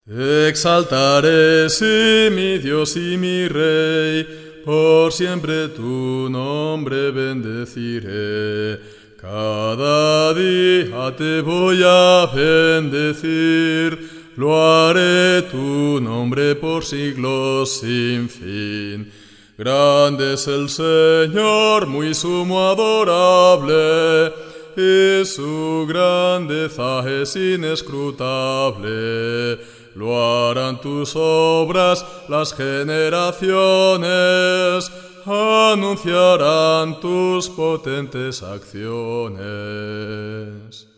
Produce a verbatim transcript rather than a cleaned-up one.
Exaltaré, sí, mi Dios y mi Rey, por siempre tu nombre bendeciré. Cada día te voy a bendecir, lo haré tu nombre por siglos sin fin. Grande es el Señor, muy sumo adorable, y su grandeza es inescrutable. Lo harán tus obras las generaciones, anunciarán tus potentes acciones.